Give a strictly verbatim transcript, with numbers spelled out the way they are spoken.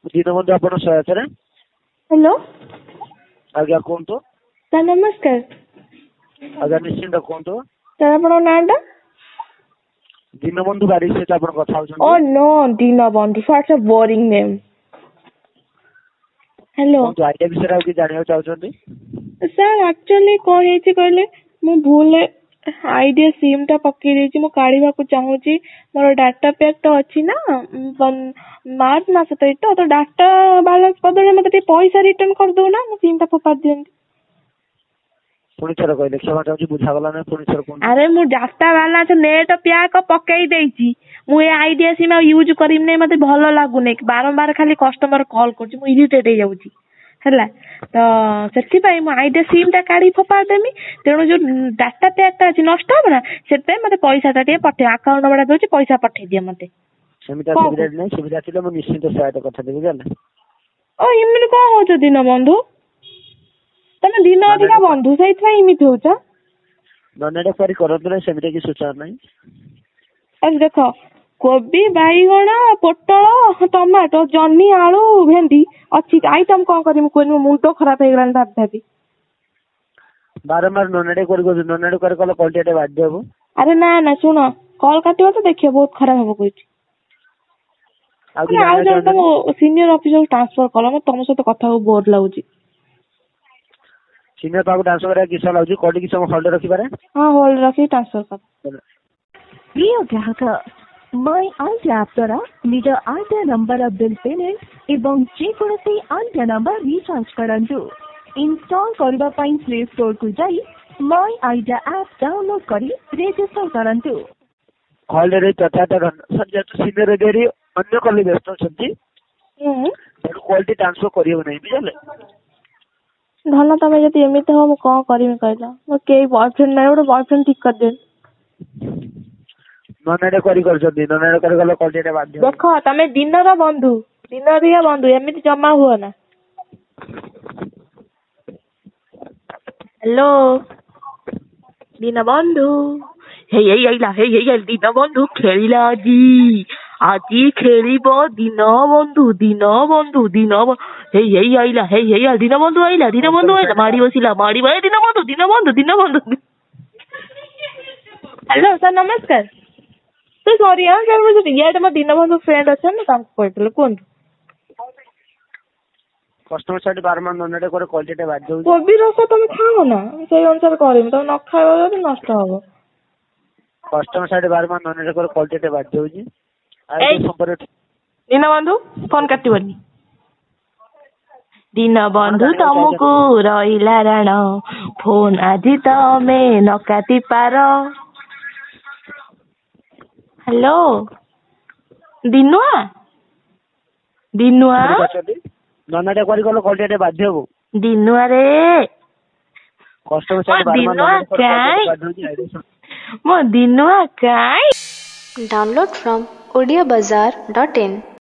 ଦୀନବନ୍ଧୁ ଆପଣ ସହାୟତାରେ ହ୍ୟାଲୋ ଆଜ୍ଞା କୁହନ୍ତୁ। ସାର୍ ନମସ୍କାର। ଆଜ୍ଞା ନିଶ୍ଚିନ୍ତ କୁହନ୍ତୁ। ସାର୍ ଆପଣଙ୍କ ନାଁଟା? ଦୀନବନ୍ଧୁ ବାରିକ ସହିତ ଆପଣ କଥା ଓ ହଉଛନ୍ତି। No Dinabandhu, such a boring name. Hello କୁହନ୍ତୁ ଆଇଡ଼ିଆ ବିଷୟରେ ଆଉ କିଛି ଜାଣିବାକୁ ଚାହୁଁଛନ୍ତି? ସାର୍ ଆକ୍ଚୁଆଲି କ'ଣ ହେଇଛି କହିଲେ, ମୁଁ ଭୁଲରେ ଆଇଡ଼ିଆ ସିମ୍ ଟା ପକେଇ ଦେଇଛି, ମୁଁ କାଢିବାକୁ ଚାହୁଁଛି। ମୋର ଡାଟା ପ୍ୟାକ୍ ତ ଅଛି ନା ମାର୍ଚ୍ଚ ମାସ ତ ଏଇଟା ତ ଡାଟା ବାଲାନ୍ସ ବଦଳରେ ମତେ ଟିକେ ପଇସା ରିଟର୍ନ କରିଦଉନା, ମୁଁ ସିମ୍ ଟା ଫୋପାଡ଼ି ଦିଅନ୍ତି। ପୁଣି ଥରେ କହିଲେ କ୍ଷମା ଚାହୁଁଛି ବୁଝାଗଲା ନା, ପୁଣି ଥରେ କୁହନ୍ତୁ। ଆରେ ମୁଁ ଡାଟା ବାଲାନ୍ସ ନେଟ୍ ପ୍ୟାକ୍ ପକେଇ ଦେଇଛି, ମୁଁ ଏ ଆଇଡ଼ିଆ ସିମ୍ ଆଉ ୟୁଜ୍ କରିବି ନାହିଁ, ମତେ ଭଲ ଲାଗୁନି। ବାରମ୍ବାର ଖାଲି କଷ୍ଟମର କଲ୍ କରୁଛି, ମୁଁ ଇରିଟେଟ୍ ହେଇଯାଉଛି ହେଲା। ତ ସେଥିପାଇଁ ମୁଁ ଆଇଡ଼ିଆ ସିମ୍ ଟା କାଢି ଫୋପାଡ଼ି ଦେମି। ତେଣୁ ଯୋଉ ଡାଟା ପ୍ୟାକ୍ ଟା ଅଛି ନଷ୍ଟ ହବ ନା, ସେଥିପାଇଁ ମତେ ପଇସା ଟା ଟିକେ ପଠେଇ, ଆକାଉଣ୍ଟ ନମ୍ବର ଦଉଛି, ପଇସା ପଠେଇ ଦିଅ ମତେ। ସେମିତି ସୁବିଧା ନାହିଁ, ସୁବିଧା ଥିଲେ ମୁଁ ନିଶ୍ଚିନ୍ତ ସହାୟତା କଥା ଦେବି ଜାଣିଲେ। ଓ ଏମିତି କ'ଣ ହଉଛ ଦୀନବନ୍ଧୁ? ତମେ ଦିନ ଅଧିକା ବନ୍ଧୁ, ସେଇଥିପାଇଁ ଏମିତି ହଉଛ। ନନେଟ କରି କରନ୍ତୁ ନାହିଁ, ସେମିତି କିଛି ସୂଚନା ନାହିଁ। ଆରେ ଦେଖ, କୋବି, ବାଇଗଣ, ପୋଟଳ, ଟମାଟୋ, ଜହ୍ନି, ଆଳୁ, ଭେଣ୍ଡି ଅଛି, ଆଇଟମ କ'ଣ କରିବି କୁହନି? ମୋ ମୁଣ୍ଡ ଖରାପ ହେଇଗଲାଣି ଭାବି ଭାବି। ବାରମ୍ବାର ନନେଟ କରି କରୁଛୁ, ନନେଟ କରି କଲେ କଲଟି ଟେ ବାଧ୍ୟ ହବ। ଆରେ ନା ନା ଶୁଣ, କଲ୍ କାଟିବ ତ ଦେଖିବ ବହୁତ ଖରାପ ହବ କହୁଛି। ଆଉ ମାନେ ଆଉ ଜଣେ ତମ ସିନିୟର ଅଫିସରକୁ ଟ୍ରାନ୍ସଫର କଲ, ମତେ ତମ ସହିତ କଥା ହବାକୁ ବୋର ଲାଗୁଛି। ସିନିୟର ପାଖକୁ ଟ୍ରାନ୍ସଫର କରିବାକୁ କିସ ଲାଗୁଛି? କଲ୍ କିଛି ସମୟ ହୋଲ୍ଡ ରଖିପାରେ? ହଁ ହୋଲ୍ଡ ରଖି ଟ୍ରାନ୍ସଫର କର। ପ୍ରିୟ ଗ୍ରାହକ, ମାଇ ଆଇଡ଼ିଆ ଆପ୍ ଦ୍ୱାରା ନିଜ ଆଇଡ଼ିଆ ନମ୍ବର ବିଲ୍ ପେମେଣ୍ଟ ଏବଂ ଯେକୌଣସି ଆଇଡ଼ିଆ ନମ୍ବର ରିଚାର୍ଜ କରନ୍ତୁ। ଇନଷ୍ଟଲ କରିବା ପାଇଁ ପ୍ଲେ ଷ୍ଟୋରକୁ ଯାଇ ମାଇ ଆଇଡ଼ିଆ ଆପ୍ ଡାଉନଲୋଡ କରି ରେଜିଷ୍ଟର କରନ୍ତୁ। କଲରେ ଯଥାର୍ଥ ଯେହେତୁ ସିନିୟର ଏରିଆରେ ଅନ୍ୟ କଲି ବ୍ୟସ୍ତ ଅଛନ୍ତି, ତେଣୁ କଲଟି ଟ୍ରାନ୍ସଫର କରିହେବ ନାହିଁ, ବୁଝିଲେ। ଧନ ତମେ ଯଦି ଏମିତି ହବ ମୁଁ କ'ଣ କରିବି କହିଲ? ମୋର କେହି ବୟଫ୍ରେଣ୍ଡ ନାହିଁ, ଗୋଟେ ବୟଫ୍ରେଣ୍ଡ ଠିକ କରିଦିଅ। ନନେଟ କରି କରୁଛନ୍ତି, ନନେଟ କରି ଗଲେ କଲଟି ଟେ ବାଧ୍ୟ। ଦେଖ ତମେ ଦିନର ବନ୍ଧୁ, ଦିନରିଆ ବନ୍ଧୁ, ଏମିତି ଜମା ହୁଅ ନା। ହ୍ୟାଲୋ ଦୀନବନ୍ଧୁ, ହେଇ ହେଇ ଆଇଲା, ହେଇ ହେଇ ଆଇଲା ଦୀନବନ୍ଧୁ, ଖେଳିଲା ଆଜି ଆଜି ଖେଳିବ ଦୀନବନ୍ଧୁ, ଦୀନବନ୍ଧୁ, ଦୀନ ହେଇ ହେଇ ଆଇଲା, ହେଇ ହେଇ ଆଇଲା ଦୀନବନ୍ଧୁ, ଆଇଲା ଦୀନବନ୍ଧୁ, ଆଇଲା ମାଡି ବସିଲା, ମାଡି ଏ ଦୀନବନ୍ଧୁ, ଦୀନବନ୍ଧୁ, ଦୀନବନ୍ଧୁ। ହ୍ୟାଲୋ ସାର୍ ନମସ୍କାର। ତ ସରି ହଁ ସାର୍, ମୁଁ ଇଆଡେ ମୋ ଦୀନବନ୍ଧୁ ଫ୍ରେଣ୍ଡ ଅଛନ୍ତି, ତାଙ୍କୁ କହିଥିଲେ, କୁହନ୍ତୁ। କଷ୍ଟମର ସାଇଡ ବାରମ୍ବାର ନନେଟ କରି କଲଟି ଟେ ବାଧ୍ୟ ହଉଛି। କୋବି ରସ ତମେ ଖାଅ ନା, ସେଇ ଅନୁସାରେ କରିବି, ତମେ ନ ଖାଇବ ଯଦି ନଷ୍ଟ ହବ। କଷ୍ଟମର ସାଇଡ ବାରମ୍ବାର ନନେଟ କରି କଲଟି ଟେ ବାଧ୍ୟ ହଉଛି। ଦୀନବନ୍ଧୁ ଫୋନ କାଟିବନି। ଦୀନବନ୍ଧୁ ତମକୁ ରହିଲା ରାଣ, ଫୋନ ଆଜି ତମେ ନ କାଟି ପାର। ହ୍ୟାଲୋ ଦିନୁଆ, ଦିନୁଆ ନନେଟ କରି ଗଲେ କଲଟି ଟେ ବାଧ୍ୟ ହବ। ଦିନୁଆ ରେ କଷ୍ଟମର ସାଇଡ ବାରମ୍ବାର ନନେଟ କରି କଲଟି ବାଧ୍ୟ ହଉଛି। ମୋ ଦିନୁଆ କାଇଁ। Download from odia bazaar dot in